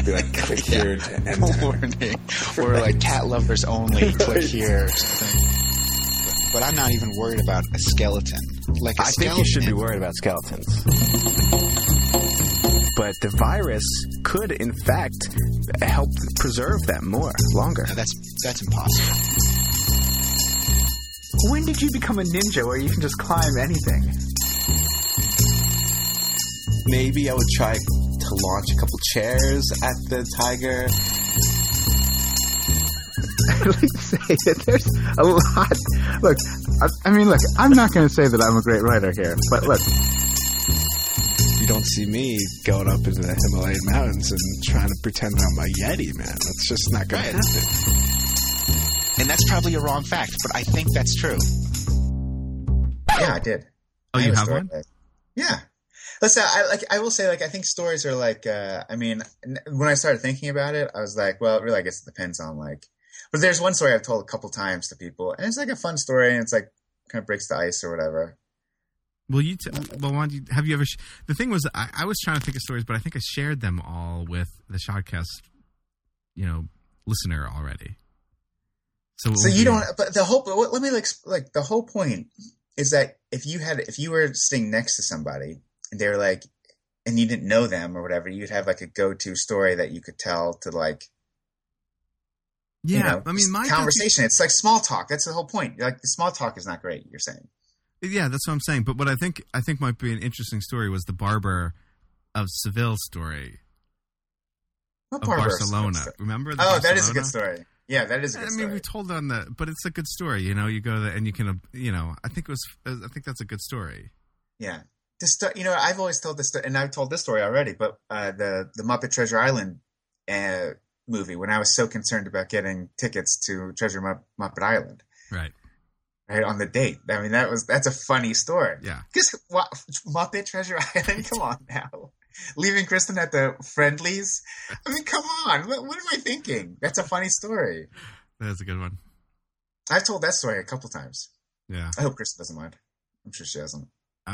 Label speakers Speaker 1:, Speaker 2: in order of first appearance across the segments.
Speaker 1: be like, click here to end.
Speaker 2: Warning. Or like cat lovers only, click here. But I'm not even worried about a skeleton. Like a
Speaker 1: I
Speaker 2: skeleton.
Speaker 1: think you should be worried about skeletons. But the virus could, in fact, help preserve them longer.
Speaker 2: No, that's impossible.
Speaker 3: When did you become a ninja where you can just climb anything?
Speaker 1: Maybe I would try to launch a couple chairs at the tiger.
Speaker 3: I'd like to say that there's a lot. Look, look, I'm not going to say that I'm a great writer here, but look.
Speaker 1: You don't see me going up into the Himalayan mountains and trying to pretend I'm a Yeti, man. That's just not going to happen.
Speaker 2: And that's probably a wrong fact, but I think that's true.
Speaker 4: Yeah, I did.
Speaker 5: Oh, you have one?
Speaker 4: Yeah. Listen, I will say, like, I think stories are like, when I started thinking about it, I was like, well, really, I guess it depends on, like, but there's one story I've told a couple times to people, and it's like a fun story, and it's like, kind of breaks the ice or whatever.
Speaker 5: Well, why don't you, have you ever, the thing was, I was trying to think of stories, but I think I shared them all with the Shotcast, listener already. So you don't, but the whole, let me like the whole point is that if you were sitting next to somebody and they were like, and you didn't know them or whatever, you'd have like a go-to story that you could tell to like, yeah, I mean, my
Speaker 4: conversation. It's like small talk. That's the whole point. Like the small talk is not great. You're saying.
Speaker 5: Yeah, that's what I'm saying. But what I think might be an interesting story was the Barber of Seville story.
Speaker 4: What
Speaker 5: of
Speaker 4: Barber
Speaker 5: Barcelona? Remember?
Speaker 4: That is a good story. Yeah, that is a good story.
Speaker 5: I mean, we told on but it's a good story. You go there and you can, I think that's a good story.
Speaker 4: Yeah. I've always told this story, and I've told this story already, but the Muppet Treasure Island movie, when I was so concerned about getting tickets to Treasure Muppet Island.
Speaker 5: Right.
Speaker 4: Right, on the date. I mean, that's a funny story.
Speaker 5: Yeah.
Speaker 4: Because Muppet Treasure Island, come on now. Leaving Kristen at the Friendlies? I mean, come on. What am I thinking? That's a funny story.
Speaker 5: That's a good one.
Speaker 4: I've told that story a couple times.
Speaker 5: Yeah.
Speaker 4: I hope Kristen doesn't mind. I'm sure she doesn't.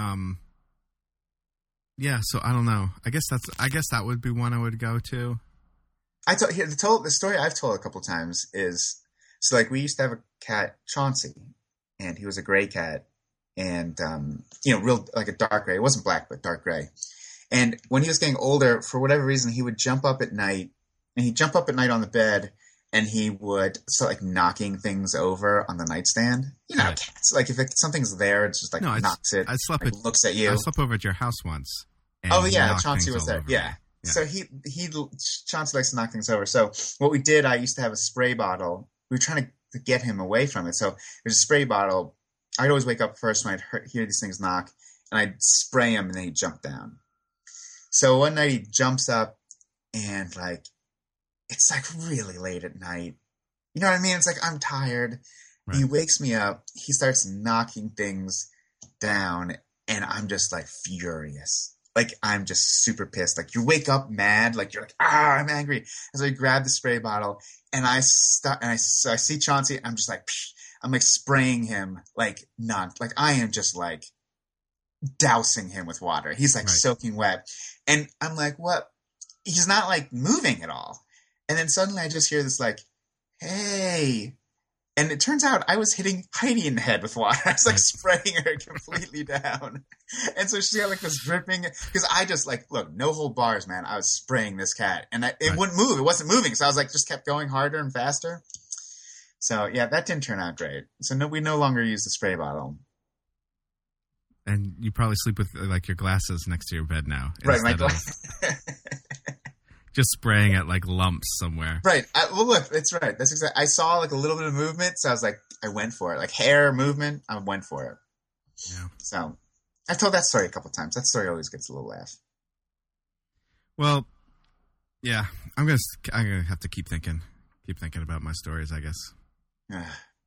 Speaker 5: Yeah, so I don't know. I guess that would be one I would go to.
Speaker 4: The story I've told a couple times is, so like we used to have a cat, Chauncey, and he was a gray cat, and real like a dark gray. It wasn't black, but dark gray. And when he was getting older, for whatever reason, he would jump up at night, and he'd jump up at night on the bed, and he would start like knocking things over on the nightstand. You know, cats, like if something's there, it's just like knocks it. Looks at you.
Speaker 5: I slept over at your house once.
Speaker 4: Oh yeah, Chauncey was there. Yeah. So Chauncey likes to knock things over. So what we did, I used to have a spray bottle. We were trying to get him away from it. So there's a spray bottle. I'd always wake up first when I'd hear these things knock, and I'd spray him, and then he'd jump down. So one night he jumps up, and like it's like really late at night. You know what I mean? It's like I'm tired. Right. He wakes me up. He starts knocking things down, and I'm just like furious. Like, I'm just super pissed. Like, you wake up mad. Like, you're like, I'm angry. And so I grab the spray bottle, and I see Chauncey, and I'm just like, psh, I'm like spraying him, like, I am just like dousing him with water. He's like soaking wet. And I'm like, what? He's not like moving at all. And then suddenly I just hear this like, hey. And it turns out I was hitting Heidi in the head with water. I was like spraying her completely down. And so she got like this dripping, because I just like, look, no hold bars, man. I was spraying this cat, and it wouldn't move. It wasn't moving. So I was like, just kept going harder and faster. So yeah, that didn't turn out great. So we no longer use the spray bottle.
Speaker 5: And you probably sleep with like your glasses next to your bed now.
Speaker 4: Right, my glasses.
Speaker 5: Just spraying at like lumps somewhere.
Speaker 4: Right. Well, look, that's right. That's exactly. I saw like a little bit of movement, so I was like, I went for it. Like hair movement, I went for it.
Speaker 5: Yeah.
Speaker 4: So I've told that story a couple times. That story always gets a little laugh.
Speaker 5: Well, yeah, I'm gonna have to keep thinking about my stories, I guess.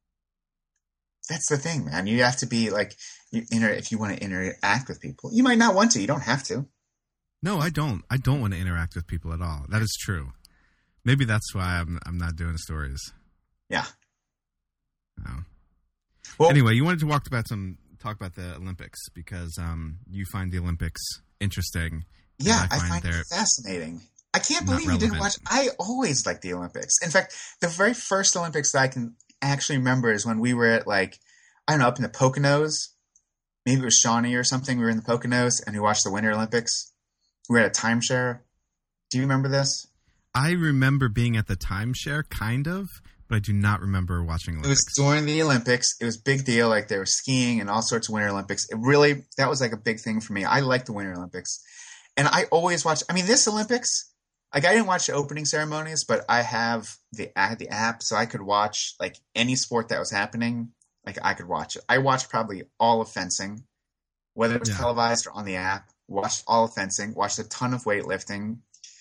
Speaker 4: That's the thing, man. You have to be like, if you want to interact with people, you might not want to. You don't have to.
Speaker 5: No, I don't. I don't want to interact with people at all. That is true. Maybe that's why I'm not doing stories.
Speaker 4: Yeah.
Speaker 5: No. Well, anyway, you wanted to talk about the Olympics because you find the Olympics interesting.
Speaker 4: Yeah, I find it fascinating.
Speaker 5: I can't believe you didn't watch. I always liked the Olympics. In fact, the very first Olympics that I can actually remember is when we were at like, I don't know, up in the Poconos. Maybe it was Shawnee or something. We were in the Poconos and we watched the Winter Olympics. We were at a timeshare. Do you remember this?
Speaker 6: I remember being at the timeshare, kind of, but I do not remember watching Olympics.
Speaker 5: It was during the Olympics. It was a big deal. Like they were skiing and all sorts of Winter Olympics. That was like a big thing for me. I like the Winter Olympics. And I always watch. I mean, this Olympics, like I didn't watch the opening ceremonies, but I had the app, so I could watch like any sport that was happening. Like I could watch it. I watched probably all of fencing, whether it was televised or on the app. Watched all of fencing. Watched a ton of weightlifting.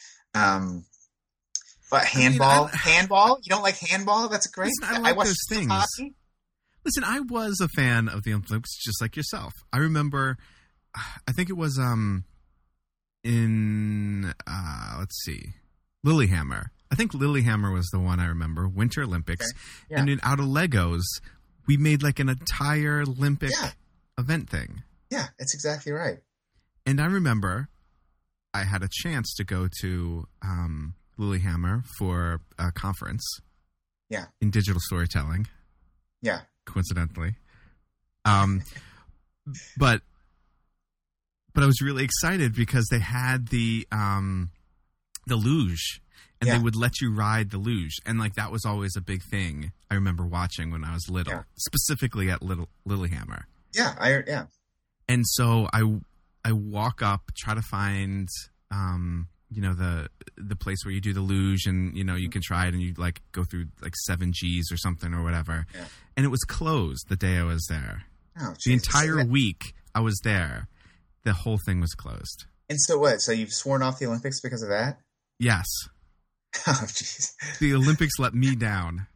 Speaker 5: But handball, handball. You don't like handball? That's great.
Speaker 6: Listen, I watched those things. Hockey. Listen, I was a fan of the Olympics, just like yourself. I remember. I think it was in let's see, Lillehammer. I think Lillehammer was the one I remember. Winter Olympics, and then out of Legos, we made like an entire Olympic event thing.
Speaker 5: Yeah, that's exactly right.
Speaker 6: And I remember I had a chance to go to Lillehammer for a conference.
Speaker 5: Yeah.
Speaker 6: In digital storytelling.
Speaker 5: Yeah.
Speaker 6: Coincidentally. But I was really excited because they had the luge, and they would let you ride the luge, and like that was always a big thing. I remember watching when I was little, specifically at Lillehammer.
Speaker 5: Yeah,
Speaker 6: And so I walk up, try to find the place where you do the luge, and you can try it, and you like go through like 7 Gs or something or whatever. Yeah. And it was closed the day I was there.
Speaker 5: Oh,
Speaker 6: the entire week I was there, the whole thing was closed.
Speaker 5: And so what? So you've sworn off the Olympics because of that?
Speaker 6: Yes.
Speaker 5: Oh, jeez.
Speaker 6: The Olympics let me down.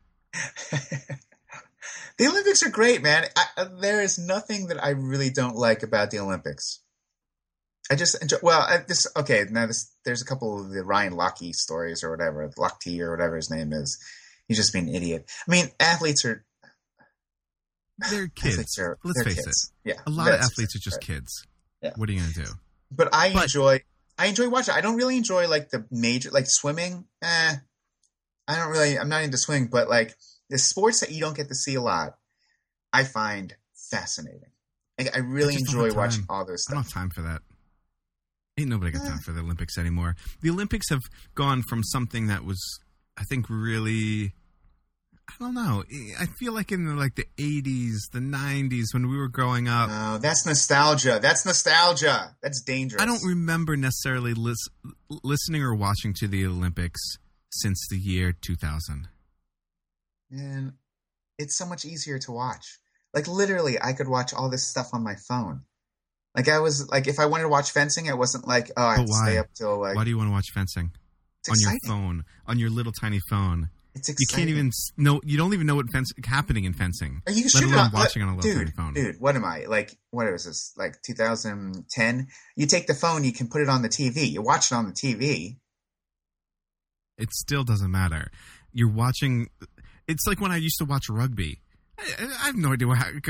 Speaker 5: The Olympics are great, man. There is nothing that I really don't like about the Olympics. I just enjoy. Well, there's a couple of the Ryan Lochte stories or whatever, Lochte or whatever his name is. He's just being an idiot. I mean, athletes are.
Speaker 6: They're kids. Let's face
Speaker 5: kids.
Speaker 6: it. Yeah, a lot of athletes are just kids. Yeah. What are you gonna do?
Speaker 5: But I enjoy watching. I don't really enjoy like the major, like swimming. I'm not into swimming, but like the sports that you don't get to see a lot, I find fascinating. Like, I really enjoy watching all those stuff.
Speaker 6: I don't have time for that. Ain't nobody got time for the Olympics anymore. The Olympics have gone from something that was, I think, really, I don't know. I feel like in the 80s, the 90s, when we were growing up.
Speaker 5: No, that's nostalgia. That's dangerous.
Speaker 6: I don't remember necessarily listening or watching to the Olympics since the year 2000.
Speaker 5: Man, it's so much easier to watch. Like, literally, I could watch all this stuff on my phone. Like, I was, like, if I wanted to watch fencing, it wasn't like, I have to stay up till, like...
Speaker 6: Why do you want to watch fencing?
Speaker 5: On
Speaker 6: your phone. On your little tiny phone.
Speaker 5: It's exciting.
Speaker 6: You can't even know... You don't even know what's happening in fencing.
Speaker 5: Are you
Speaker 6: let alone watching on a little tiny phone.
Speaker 5: Dude, what am I? Like, what was this? Like, 2010? You take the phone, you can put it on the TV. You watch it on the TV.
Speaker 6: It still doesn't matter. You're watching... It's like when I used to watch rugby. I have no idea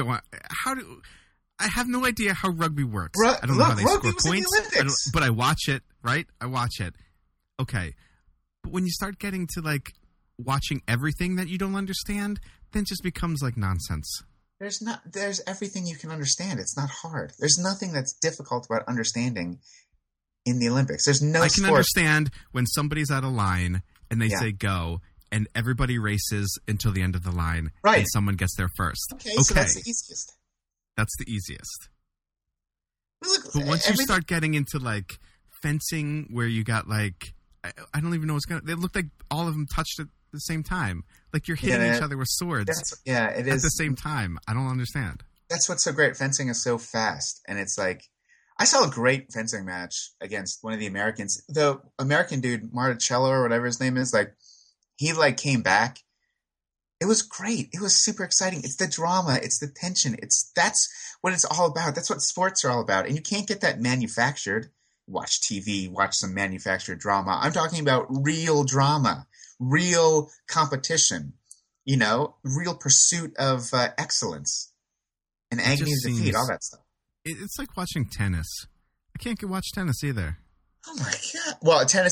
Speaker 6: I have no idea how rugby works. I don't know how they score points. But I watch it, right? I watch it. Okay. But when you start getting to like watching everything that you don't understand, then it just becomes like nonsense.
Speaker 5: There's everything you can understand. It's not hard. There's nothing that's difficult about understanding in the Olympics. There's no
Speaker 6: I can understand when somebody's at a line and they say go, and everybody races until the end of the line,
Speaker 5: right?
Speaker 6: And someone gets there first.
Speaker 5: Okay, so that's the easiest.
Speaker 6: That's the easiest.
Speaker 5: But
Speaker 6: once you start getting into like fencing, where you got like I don't even know what's going. They look like all of them touched at the same time. Like you're hitting each other with swords.
Speaker 5: It is
Speaker 6: at the same time. I don't understand.
Speaker 5: That's what's so great. Fencing is so fast, and it's like I saw a great fencing match against one of the Americans. The American dude, Marticello or whatever his name is, like. He like came back. It was great. It was super exciting. It's the drama. It's the tension. That's what it's all about. That's what sports are all about. And you can't get that manufactured. Watch TV, watch some manufactured drama. I'm talking about real drama, real competition, real pursuit of excellence and agony of defeat, all that stuff.
Speaker 6: It's like watching tennis. I can't watch tennis either.
Speaker 5: Oh my God. Well, tennis is,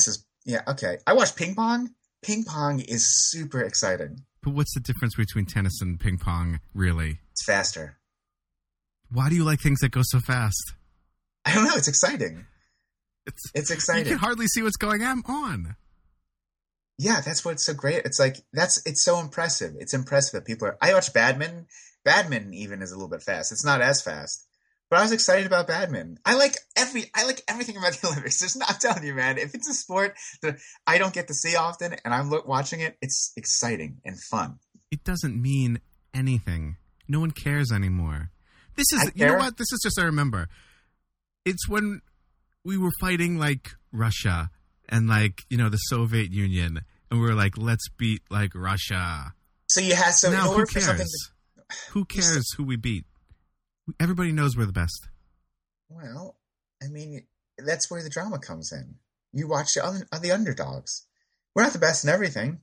Speaker 4: Yeah, okay. I watch ping pong. Ping pong is super exciting.
Speaker 6: But what's the difference between tennis and ping pong, really?
Speaker 4: It's faster.
Speaker 6: Why do you like things that go so fast?
Speaker 4: I don't know. It's exciting. It's exciting.
Speaker 6: You can hardly see what's going on.
Speaker 4: Yeah, that's what's so great. It's like it's so impressive. It's impressive that people are. I watch badminton. Badminton even is a little bit fast. It's not as fast, but I was excited about badminton. I like everything about the Olympics. I'm telling you, man. If it's a sport that I don't get to see often, and I'm watching it, it's exciting and fun.
Speaker 6: It doesn't mean anything. No one cares anymore. This is, you know what? This is just, I remember. It's when we were fighting like Russia and like, the Soviet Union, and we were like, let's beat like Russia.
Speaker 4: So you have
Speaker 6: now who cares? Who cares who we beat? Everybody knows we're the best.
Speaker 4: Well, I mean, that's where the drama comes in. You watch the underdogs. We're not the best in everything.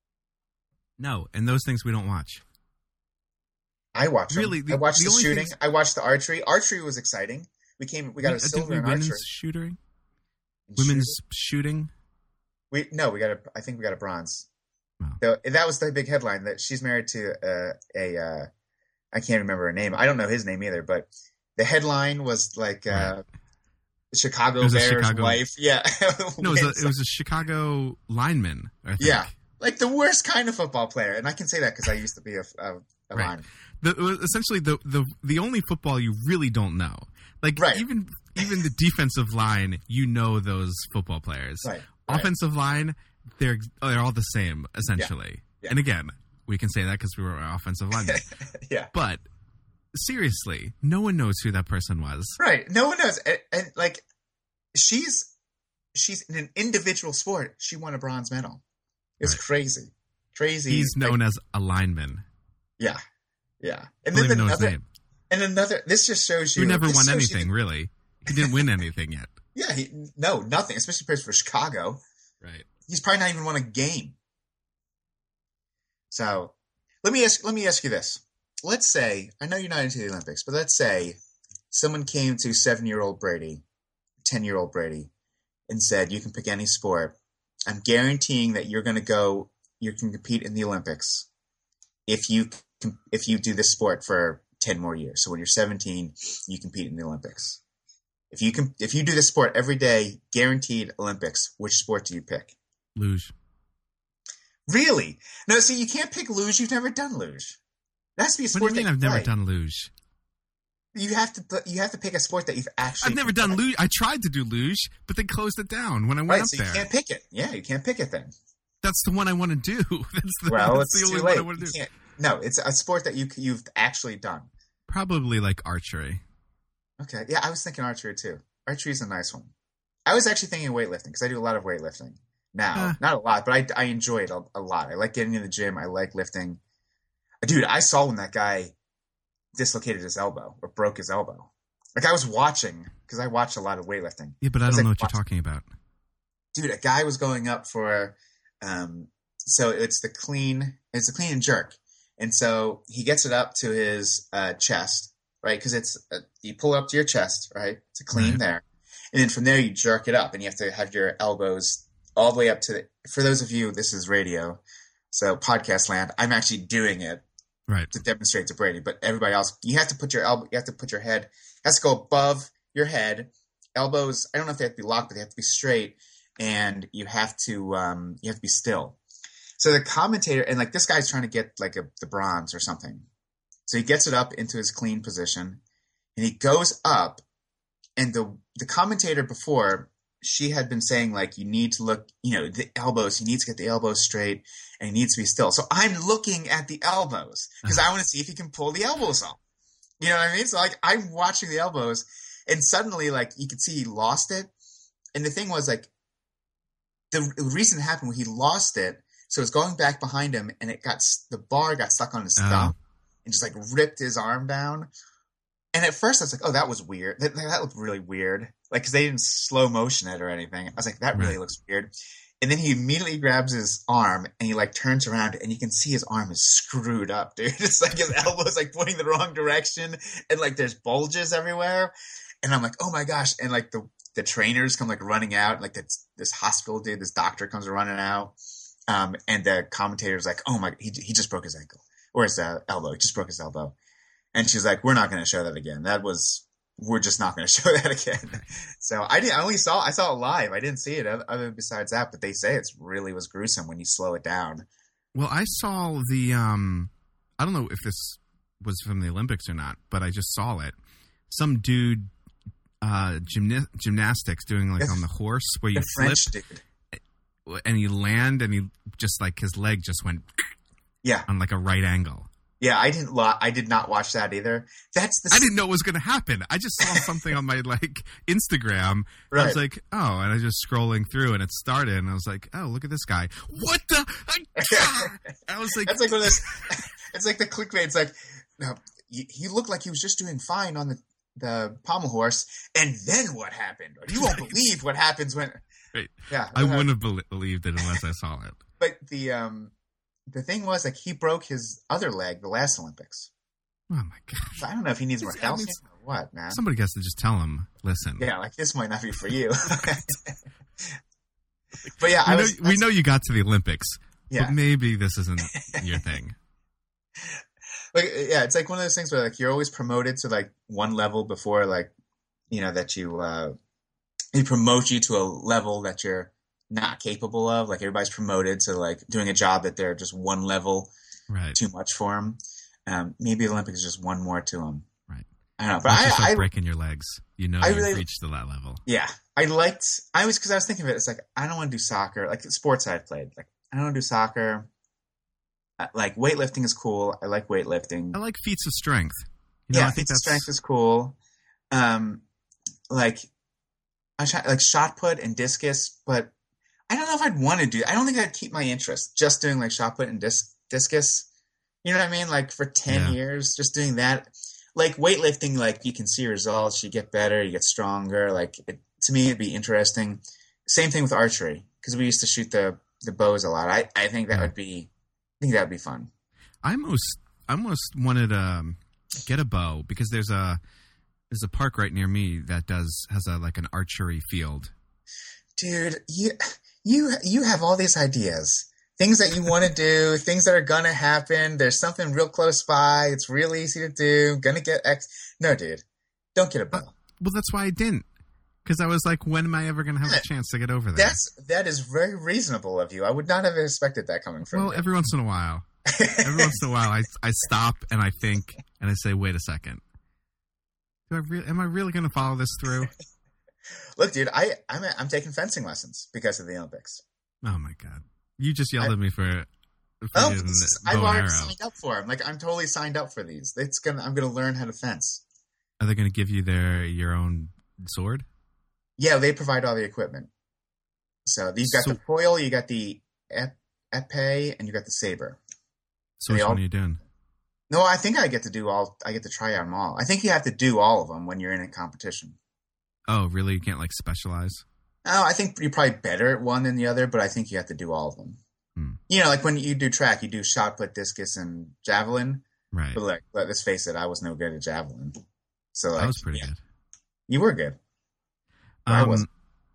Speaker 6: No, and those things we don't watch.
Speaker 4: I watch them.
Speaker 6: Really,
Speaker 4: I watched the shooting. I watched the archery. Archery was exciting. We got a silver in archery.
Speaker 6: Women's shooting.
Speaker 4: I think we got a bronze.
Speaker 6: Wow.
Speaker 4: That was the big headline that she's married to I can't remember her name. I don't know his name either, but the headline was like Chicago Bears wife. Yeah.
Speaker 6: No, it was a Chicago lineman, I think.
Speaker 4: Yeah. Like the worst kind of football player. And I can say that because I used to be a lineman.
Speaker 6: Essentially the only football you really don't know. Like even the defensive line, those football players.
Speaker 4: Right.
Speaker 6: Offensive line, they're all the same essentially.
Speaker 4: Yeah.
Speaker 6: And again, we can say that because we were offensive linemen.
Speaker 4: Yeah.
Speaker 6: But seriously, no one knows who that person was.
Speaker 4: Right. No one knows. And like she's in an individual sport. She won a bronze medal. It's crazy. Crazy.
Speaker 6: He's known as a lineman.
Speaker 4: Yeah. Yeah. And
Speaker 6: I don't even know his name.
Speaker 4: And this just shows you.
Speaker 6: He never won anything, really. He didn't win anything yet.
Speaker 4: Yeah, nothing. Especially plays for Chicago.
Speaker 6: Right.
Speaker 4: He's probably not even won a game. So, let me ask you this. Let's say, I know you're not into the Olympics, but let's say someone came to 7-year-old Brady, 10-year-old Brady, and said, "You can pick any sport. I'm guaranteeing that you can compete in the Olympics if you do this sport for 10 more years. So when you're 17, you compete in the Olympics. If you do this sport every day, guaranteed Olympics, which sport do you pick?"
Speaker 6: Luge.
Speaker 4: Really? No, see, you can't pick luge. You've never done luge. That has to be a sport.
Speaker 6: What do you mean I've never done luge?
Speaker 4: You have to pick a sport that you've actually.
Speaker 6: I've never done luge. I tried to do luge, but they closed it down when I went up there.
Speaker 4: You can't pick it. Yeah, you can't pick it then.
Speaker 6: That's the one I want to do. That's the
Speaker 4: only
Speaker 6: one I want to do.
Speaker 4: No, it's a sport that you've actually done.
Speaker 6: Probably like archery.
Speaker 4: Okay, yeah, I was thinking archery too. Archery is a nice one. I was actually thinking weightlifting because I do a lot of weightlifting now. Not a lot, but I enjoy it a lot. I like getting in the gym. I like lifting. Dude, I saw when that guy dislocated his elbow or broke his elbow. Like I was watching because I watch a lot of weightlifting.
Speaker 6: Yeah, but I don't know what you're talking about.
Speaker 4: Dude, a guy was going up for so it's the clean and jerk. And so he gets it up to his chest, right? Because it's you pull it up to your chest, right? It's a clean there, and then from there you jerk it up, and you have to have your elbows all the way up to. For those of you, this is radio, so podcast land. I'm actually doing it,
Speaker 6: right,
Speaker 4: to demonstrate to Brady. But everybody else, you have to put your elbow. You have to put your head. It has to go above your head. Elbows. I don't know if they have to be locked, but they have to be straight, and you have to be still. So the commentator, and like this guy's trying to get like the bronze or something. So he gets it up into his clean position and he goes up, and the commentator before, she had been saying like, you need to look, the elbows, he needs to get the elbows straight and he needs to be still. So I'm looking at the elbows because I want to see if he can pull the elbows off. You know what I mean? So like I'm watching the elbows, and suddenly like you could see he lost it. And the thing was like, the reason it happened when he lost it, so it's going back behind him, and the bar got stuck on his thumb and just like ripped his arm down. And at first I was like, oh, that was weird. That looked really weird. Like, cause they didn't slow motion it or anything. I was like, that really looks weird. And then he immediately grabs his arm and he like turns around, and you can see his arm is screwed up, dude. It's like his elbow is like pointing the wrong direction, and like there's bulges everywhere. And I'm like, oh my gosh. And like
Speaker 5: the trainers come like running out, like this hospital dude, this doctor comes running out, and the commentator's like, oh my, he just broke his ankle or his elbow. He just broke his elbow, and she's like, we're not going to show that again. We're just not going to show that again. So I saw it live. I didn't see it other besides that, but they say it really was gruesome when you slow it down.
Speaker 6: Well, I saw the I don't know if this was from the Olympics or not, but I just saw it. Some dude gymnastics doing like on the horse where you flip and you land and he just like his leg just went on like a right angle.
Speaker 5: Yeah, I did not watch that either. I
Speaker 6: didn't know it was going to happen. I just saw something on my like Instagram. Right. I was like, oh, and I was just scrolling through, and it started, and I was like, oh, look at this guy. What the? I was like,
Speaker 5: that's like one of those. It's like the clickbait. It's like, no, he looked like he was just doing fine on the pommel horse, and then what happened? Or you won't believe what happens when.
Speaker 6: Right. Yeah, I wouldn't have believed it unless I saw it.
Speaker 5: But the thing was, like, he broke his other leg the last Olympics.
Speaker 6: Oh, my gosh.
Speaker 5: So I don't know if he needs more calcium or what, man.
Speaker 6: Somebody has to just tell him, listen.
Speaker 5: Yeah, like, this might not be for you. But yeah,
Speaker 6: we know you got to the Olympics, but maybe this isn't your thing.
Speaker 5: Like, yeah, it's like one of those things where, like, you're always promoted to, like, one level before, like, you know, that he promote you to a level that you're not capable of. Like, everybody's promoted to like doing a job that they're just one level too much for them. Maybe the Olympics is just one more to them.
Speaker 6: Right.
Speaker 5: I don't know, but
Speaker 6: I like breaking your legs. You know, you've reached to that level.
Speaker 5: Yeah, because I was thinking of it. It's like, I don't want to do soccer. Like the sports I've played, like I don't want to do soccer. Like weightlifting is cool. I like weightlifting.
Speaker 6: I like feats of strength.
Speaker 5: You know, I think feats of strength is cool. Like shot put and discus, but I don't know if I'd want to do. I don't think I'd keep my interest just doing like shot put and discus. You know what I mean? Like for 10 years, just doing that. Like weightlifting, like you can see results. You get better. You get stronger. Like to me, it'd be interesting. Same thing with archery because we used to shoot the bows a lot. I think that would be. I think that would be fun.
Speaker 6: I almost wanted to get a bow because there's a park right near me that has an archery field.
Speaker 5: Dude, you have all these ideas, things that you want to do, things that are gonna happen. There's something real close by. It's real easy to do. Gonna get X. No, dude, don't get a bow.
Speaker 6: Well, that's why I didn't. Because I was like, when am I ever going to have a chance to get over there?
Speaker 5: That is very reasonable of you. I would not have expected that coming from you.
Speaker 6: Well, every once in a while. I stop and I think and I say, wait a second. Am I really going to follow this through?
Speaker 5: Look, dude, I'm taking fencing lessons because of the Olympics.
Speaker 6: Oh, my God. You just yelled at me for
Speaker 5: I've already signed up for them. Like, I'm totally signed up for these. I'm going to learn how to fence.
Speaker 6: Are they going to give you your own sword?
Speaker 5: Yeah, they provide all the equipment. So you've got the foil, you got the epee, and you got the saber.
Speaker 6: So which one are you doing?
Speaker 5: No, I think I get to try out them all. I think you have to do all of them when you're in a competition.
Speaker 6: Oh, really? You can't like specialize?
Speaker 5: No, I think you're probably better at one than the other, but I think you have to do all of them. You know, like when you do track, you do shot put, discus, and javelin.
Speaker 6: Right.
Speaker 5: But like, let's face it, I was no good at javelin. So
Speaker 6: I was pretty good.
Speaker 5: You were good.
Speaker 6: I wasn't.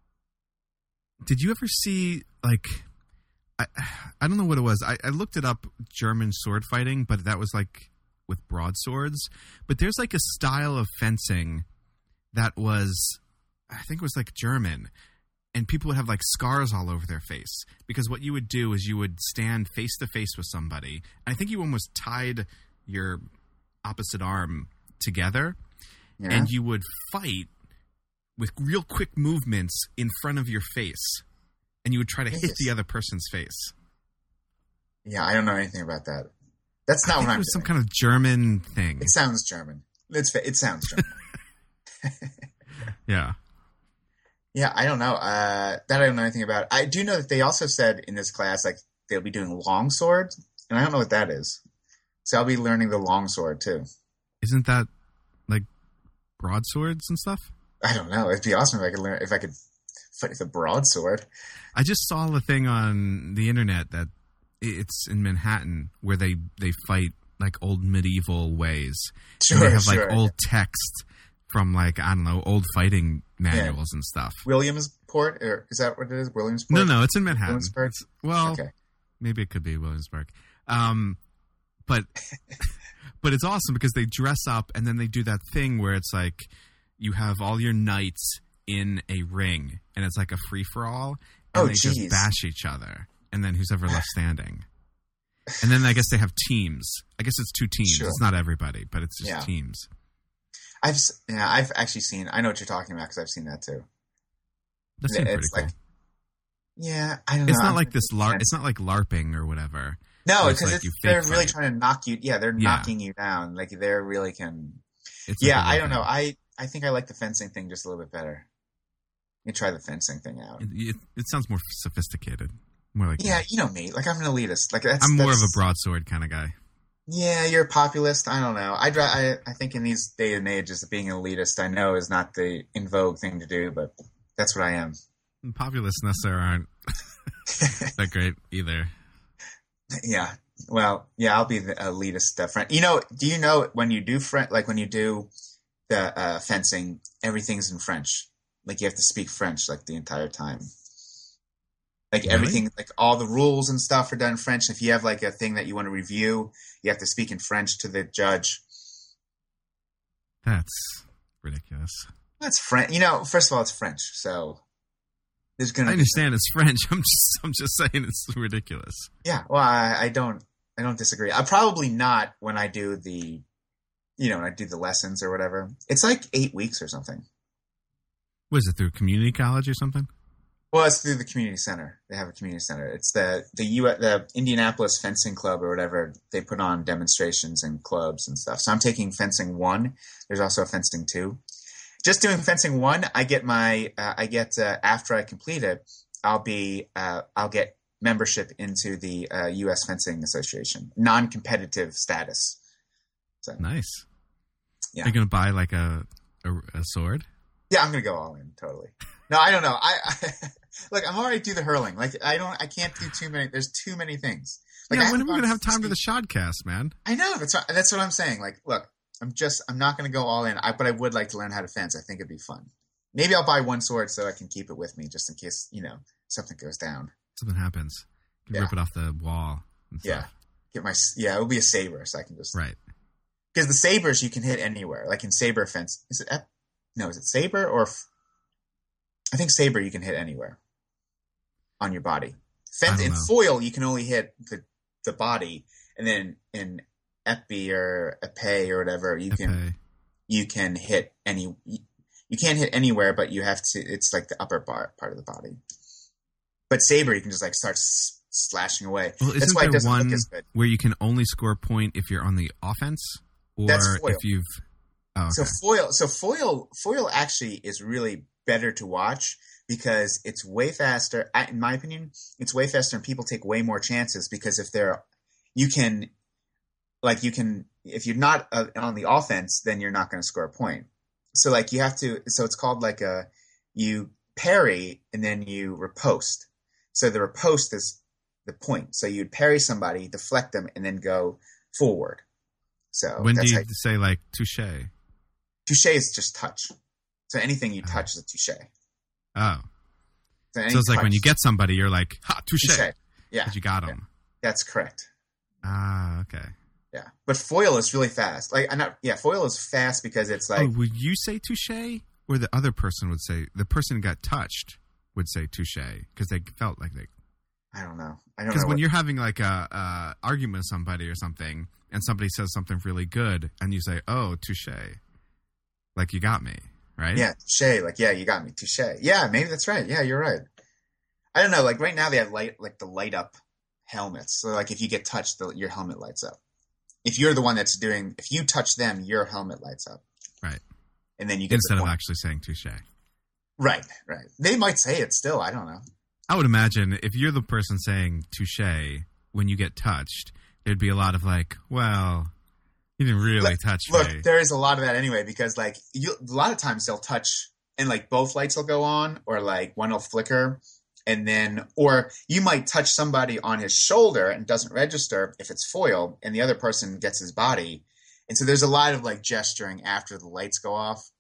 Speaker 6: Did you ever see like I don't know what it was. I looked it up, German sword fighting, but that was like with broadswords. But there's like a style of fencing that was, I think it was like German, and people would have like scars all over their face because what you would do is you would stand face to face with somebody. And I think you almost tied your opposite arm together, and you would fight with real quick movements in front of your face, and you would try to hit the other person's face.
Speaker 5: Yeah, I don't know anything about that. That's not what I'm doing. It was
Speaker 6: some kind of German thing.
Speaker 5: It sounds German. It sounds German.
Speaker 6: Yeah.
Speaker 5: Yeah, I don't know. That I don't know anything about. I do know that they also said in this class, like, they'll be doing long swords, and I don't know what that is. So I'll be learning the long sword, too.
Speaker 6: Isn't that, like, broadswords and stuff?
Speaker 5: I don't know. It'd be awesome if I could fight with a broadsword.
Speaker 6: I just saw the thing on the internet that it's in Manhattan where they fight like old medieval ways.
Speaker 5: Sure,
Speaker 6: and they have like old text from like, I don't know, old fighting manuals and stuff.
Speaker 5: Williamsport, or is that what it is? Williamsport?
Speaker 6: No, it's in Manhattan.
Speaker 5: Okay.
Speaker 6: Maybe it could be Williamsburg. But it's awesome because they dress up and then they do that thing where it's like you have all your knights in a ring and it's like a free-for-all and just bash each other and then who's ever left standing. And then I guess they have teams. I guess it's 2 teams. Sure. It's not everybody, but it's just teams.
Speaker 5: I've actually seen. I know what you're talking about because I've seen that too.
Speaker 6: That seems pretty cool.
Speaker 5: I don't know.
Speaker 6: It's not like this. It's not like LARPing or whatever.
Speaker 5: No, because they're really trying to knock you. Yeah, they're knocking you down. Like they really can. I don't know. I think I like the fencing thing just a little bit better. You try the fencing thing out.
Speaker 6: It sounds more sophisticated. More like
Speaker 5: you know me. Like I'm an elitist. Like
Speaker 6: I'm more of a broadsword kind of guy.
Speaker 5: Yeah, you're a populist. I don't know. I think in these day and ages, being an elitist, I know is not the in vogue thing to do, but that's what I am.
Speaker 6: Populists necessarily aren't that great either.
Speaker 5: Yeah. Well, yeah, I'll be the elitist friend. Do you know when you do when you do the fencing, everything's in French. Like you have to speak French like the entire time. Like everything, like all the rules and stuff are done in French. If you have like a thing that you want to review, you have to speak in French to the judge.
Speaker 6: That's ridiculous.
Speaker 5: That's French. First of all, it's French, so there's gonna.
Speaker 6: I understand it's French. I'm just saying it's ridiculous.
Speaker 5: Yeah. Well, I don't disagree. I probably not when I do the, when I do the lessons or whatever. It's like 8 weeks or something.
Speaker 6: Was it through community college or something?
Speaker 5: Well, it's through the community center. They have a community center. It's the Indianapolis Fencing Club or whatever. They put on demonstrations and clubs and stuff. So I'm taking fencing 1. There's also a fencing 2. Just doing fencing 1, I get after I complete it, I'll get membership into the U.S. Fencing Association, non-competitive status. So,
Speaker 6: nice.
Speaker 5: Yeah.
Speaker 6: Are you going to buy like a sword?
Speaker 5: Yeah, I'm going to go all in totally. No, I don't know. I look, I'm already do the hurling. Like I can't do too many. There's too many things. Like,
Speaker 6: when are we going to have time for the Shodcast, man?
Speaker 5: I know. That's what I'm saying. Like, look, I'm not going to go all in. But I would like to learn how to fence. I think it'd be fun. Maybe I'll buy one sword so I can keep it with me just in case, something goes down.
Speaker 6: Something happens. You can rip it off the wall. And stuff.
Speaker 5: Yeah. It'll be a saber so I can just.
Speaker 6: Right.
Speaker 5: Because the sabers you can hit anywhere. Like in saber fence. Is it saber or I think saber you can hit anywhere on your body. In foil you can only hit the body, and then in épée or épée or whatever you can hit any. You can't hit anywhere, but you have to. It's like the upper part of the body. But saber you can just like start slashing away.
Speaker 6: Well, that's why it doesn't look as good. Where you can only score a point if you're on the offense, or if you've. Oh, okay.
Speaker 5: So foil actually is really better to watch because it's way faster. In my opinion, it's way faster and people take way more chances because if you're not on the offense, then you're not going to score a point. So like you have to, so it's called like you parry and then you riposte. So the riposte is the point. So you'd parry somebody, deflect them, and then go forward. So
Speaker 6: when do you say like touche?
Speaker 5: Touche is just touch. So anything you touch is a touche.
Speaker 6: Oh. So it's like when you get somebody, you're like, ha, touche.
Speaker 5: Yeah.
Speaker 6: Because you got them.
Speaker 5: That's correct.
Speaker 6: Ah, okay.
Speaker 5: Yeah. But foil is really fast. Foil is fast because it's like.
Speaker 6: Oh, would you say touche? Or the other person would say, the person who got touched would say touche because they felt like they.
Speaker 5: I don't know.
Speaker 6: Because when you're having like a argument with somebody or something, and somebody says something really good, and you say, oh, touche. Like, you got me, right?
Speaker 5: Yeah, touche. Like, yeah, you got me. Touche. Yeah, maybe that's right. Yeah, you're right. I don't know. Like, right now they have the light up helmets. So, like, if you get touched, your helmet lights up. If you're the one if you touch them, your helmet lights up.
Speaker 6: Right.
Speaker 5: And then you get
Speaker 6: instead of actually saying touche.
Speaker 5: Right. They might say it still. I don't know.
Speaker 6: I would imagine if you're the person saying touche when you get touched, there'd be a lot of like, well, you didn't really touch me.
Speaker 5: Look, there is a lot of that anyway because like a lot of times they'll touch and like both lights will go on or like one will flicker and then or you might touch somebody on his shoulder and doesn't register if it's foil and the other person gets his body. And so there's a lot of like gesturing after the lights go off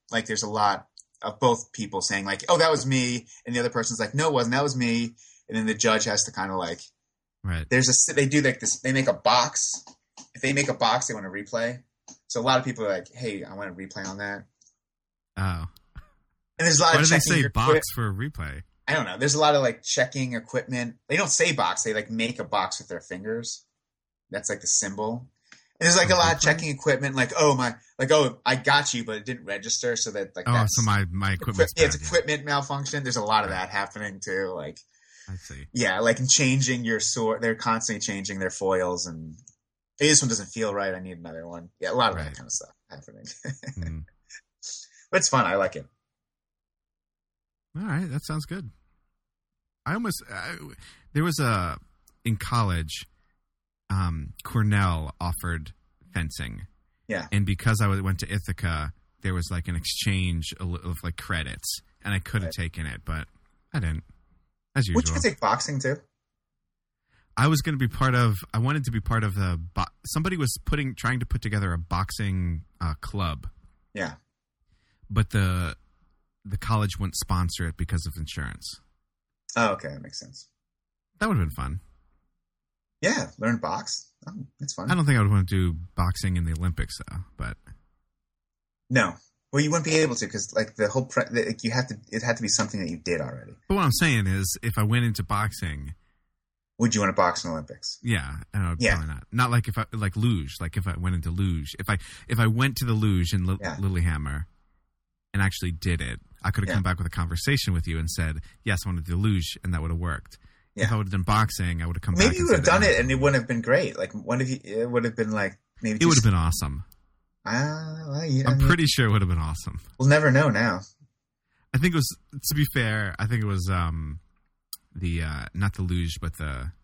Speaker 5: like there's a lot of both people saying like, "Oh, that was me," and the other person's like, "No, it wasn't. That was me." And then the judge has to kind of like,
Speaker 6: right.
Speaker 5: They do like this. They make a box. If they make a box, they want to replay. So a lot of people are like, "Hey, I want to replay on that."
Speaker 6: Oh.
Speaker 5: And there's a lot
Speaker 6: Why
Speaker 5: of
Speaker 6: do they say box for a replay?
Speaker 5: I don't know. There's a lot of like checking equipment. They don't say box. They like make a box with their fingers. That's like the symbol. And there's like a lot of checking equipment. Like, I got you, but it didn't register. So that like,
Speaker 6: so my equipment's bad,
Speaker 5: it's equipment malfunction. There's a lot of that happening too. Like,
Speaker 6: I see.
Speaker 5: Yeah. Like in changing your sword, they're constantly changing their foils and hey, this one doesn't feel right. I need another one. Yeah. A lot of that kind of stuff happening. But it's fun. I like it.
Speaker 6: All right, that sounds good. There was in college, Cornell offered fencing.
Speaker 5: Yeah.
Speaker 6: And because I went to Ithaca, there was like an exchange of like credits, and I could have taken it, but I didn't, as usual.
Speaker 5: Would you take boxing too?
Speaker 6: I was going to be I wanted to be part of somebody was trying to put together a boxing club.
Speaker 5: Yeah.
Speaker 6: But the college wouldn't sponsor it because of insurance.
Speaker 5: Oh, okay. That makes sense.
Speaker 6: That would have been fun.
Speaker 5: Yeah, learn box. Oh, that's fun.
Speaker 6: I don't think I would want to do boxing in the Olympics, though. But
Speaker 5: no, well, you wouldn't be able to because, like, the whole it had to be something that you did already.
Speaker 6: But what I'm saying is, if I went into boxing,
Speaker 5: would you want to box in the Olympics?
Speaker 6: Yeah, probably not. Not like if I luge. Like if I went into luge, if I went to the luge in Lillehammer and actually did it, I could have come back with a conversation with you and said, yes, I wanted to do luge, and that would have worked. Yeah. If I would have done boxing, I would have come back.
Speaker 5: Maybe you would have done it, and it wouldn't have been great. Like, it would have been like maybe
Speaker 6: it would have been awesome. I'm pretty sure it would have been awesome.
Speaker 5: We'll never know now.
Speaker 6: I think it was. To be fair, I think it was the not the luge, but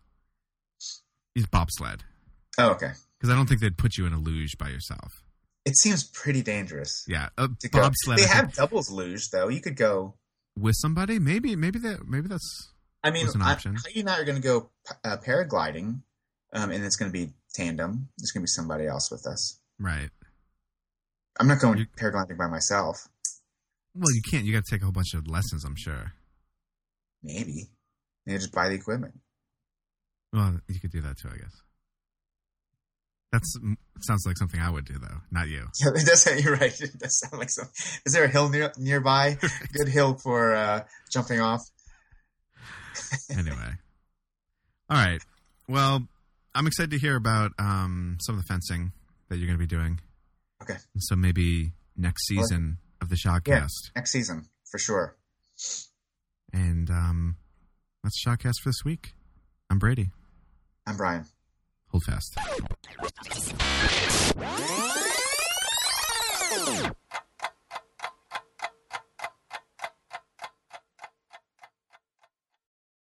Speaker 6: he's bobsled.
Speaker 5: Oh, okay.
Speaker 6: Because I don't think they'd put you in a luge by yourself.
Speaker 5: It seems pretty dangerous.
Speaker 6: Yeah, bobsled.
Speaker 5: They have doubles luge though. You could go
Speaker 6: with somebody. Maybe that's.
Speaker 5: I mean,
Speaker 6: an option.
Speaker 5: How you not are going to go paragliding, and it's going to be tandem. There's going to be somebody else with us.
Speaker 6: Right.
Speaker 5: I'm not going paragliding by myself.
Speaker 6: Well, you can't. You got to take a whole bunch of lessons, I'm sure.
Speaker 5: Maybe. You just buy the equipment.
Speaker 6: Well, you could do that too, I guess. That sounds like something I would do, though, not you.
Speaker 5: Yeah, it does. You're right. It does sound like something. Is there a hill nearby? Good hill for jumping off.
Speaker 6: Anyway. All right. Well, I'm excited to hear about some of the fencing that you're going to be doing.
Speaker 5: Okay.
Speaker 6: So maybe next season of the Shotcast.
Speaker 5: Yeah, next season, for sure.
Speaker 6: And that's Shotcast for this week. I'm Brady.
Speaker 5: I'm Brian.
Speaker 6: Hold fast.